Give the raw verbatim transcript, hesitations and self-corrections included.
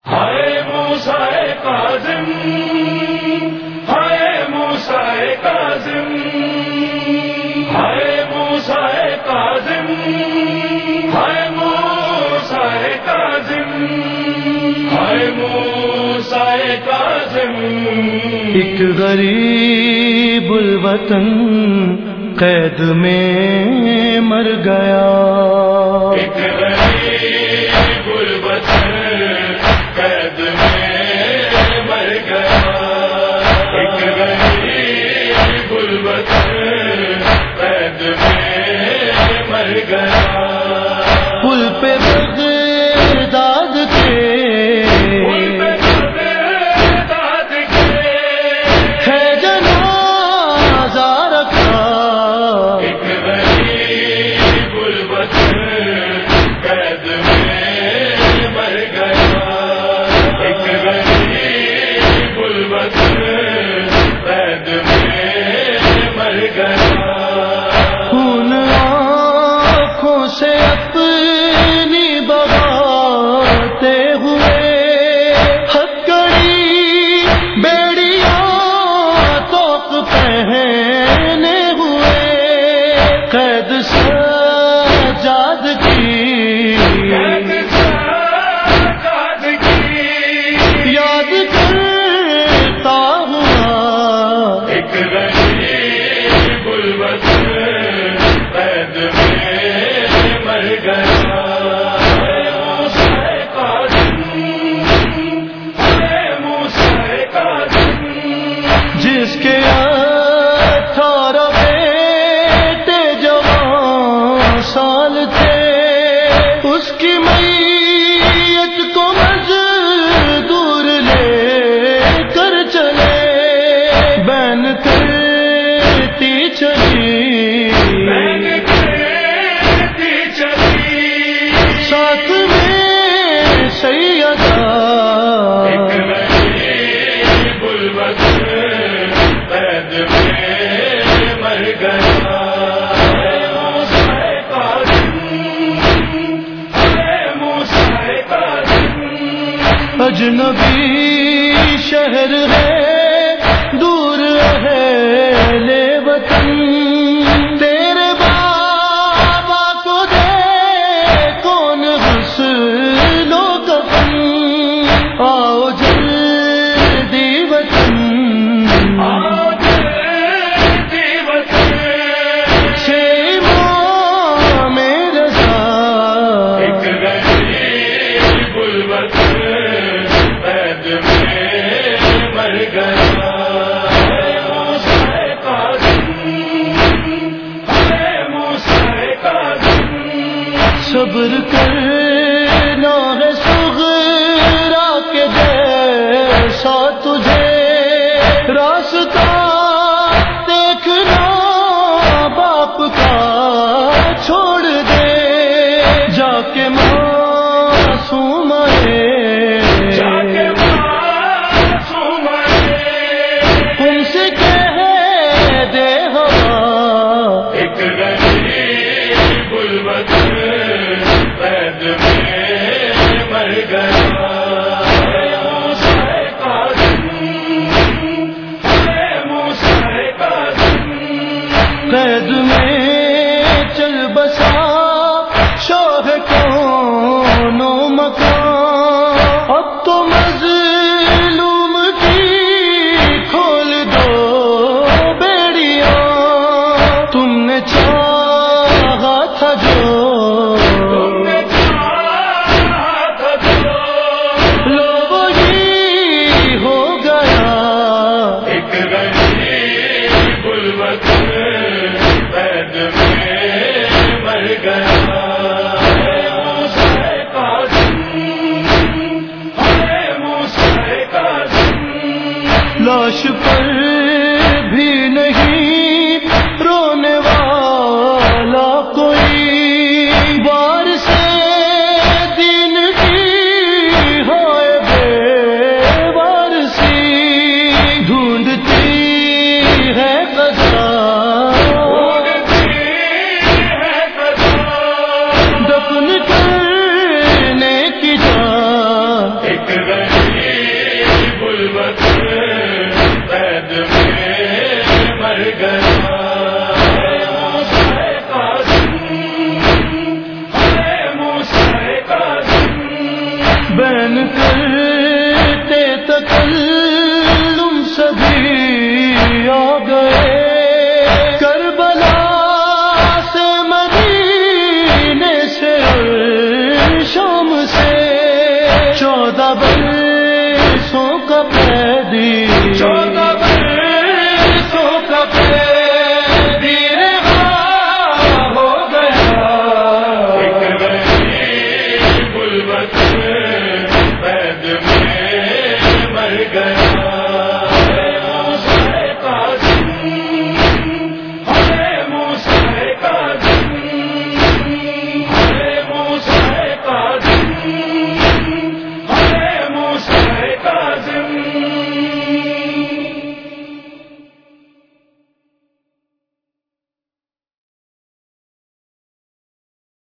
ہائے موسیٰ کاظم، ہائے موسیٰ کاظم، ہائے موسیٰ کاظم، ہائے موسیٰ کاظم، ہائے موسیٰ کاظم۔ ایک غریب الوطن قید میں مر گیا، ایک غریب الوطن قید میں مر گیا، ایک غریب الوطن قید میں مر گیا۔ پل پہ بغداد کے پل پہ بغداد کے ہے جنازہ رکھا، ایک غریب الوطن قید میں مر گیا، ایک غریب الوطن قید میں مر گیا۔ خون آنکھوں سے اپنی بہاتے ہوئے ہتھکڑی بیڑیاں توق پہنے ہوئے قید سجاد کی سجاد کی یاد کرتا ہوا، ایک غریب الوطن قید میں مر گیا۔ ہائے موسیٰ کاظم، ہائے موسیٰ کاظم، جس کے اٹھارہ بیٹے جوان سال تھے، اس کی میت کو مزدور لے کر چلے، بین کرتی چلی بین کرتی چلی، ساتھ میں سیدہ، ایک غریب الوطن قید میں مر گیا۔ ہائے موسیٰ کاظم، ہائے موسیٰ کاظم، اجنبی شہر ہے دور اہل وطن، تیرے بابا کو دے کون غسل و کفن، آؤ جلدی وطن، آؤ جلدی وطن، چھ امام رضا، ایک غریب الوطن قید میں مر گیا۔ ہائے موسیٰ کاظم، ہائے موسیٰ کاظم، صبر کرنا ہے صغرا کے جیسا تجھے، راستہ دیکھنا باپ کا چھوڑ دے، جا کے معصوم ہے جا کے معصوم ہے، ان سے کہہ دے ہوا، ایک غریب الوطن قید میں مر گیا۔ ہائے موسیٰ کاظم، ہائے موسیٰ کاظم، قید میں چل بسا شوہ کون و مکان، اب تو مظلوم کی کھول دو بیڑیاں، تم نے چاہا تھا جو تم نے چاہا تھا جو لو وہی ہو گیا، ایک غریب الوطن قید میں مر گیا۔ ہائے موسیٰ کاظم، ہائے موسیٰ کاظم، لاش پر بھی نہیں رونے والا کوئی، بار سے دین کی ہوئے بے وارسی، ڈھونڈتی ہے قضا، ڈھونڈتی ہے قضا، دفن کرنے کی جان، ایک بین کرتے تکلم سبھی آ گئے، کربلا سے مدینے سے شام سے چودہ برسوں کا قیدی